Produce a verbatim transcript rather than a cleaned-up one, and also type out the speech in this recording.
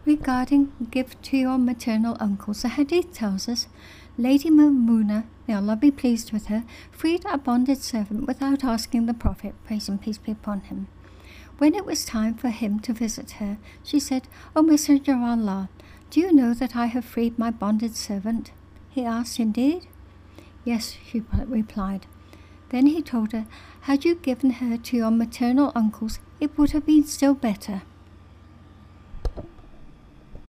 Regarding gift to your maternal uncles, the hadith tells us, Lady Maimuna, may Allah be pleased with her, freed a bonded servant without asking the Prophet, praise and peace be upon him. When it was time for him to visit her, she said, O Messenger of Allah, do you know that I have freed my bonded servant? He asked, Indeed? Yes, she replied. Then he told her, had you given her to your maternal uncles, it would have been still better.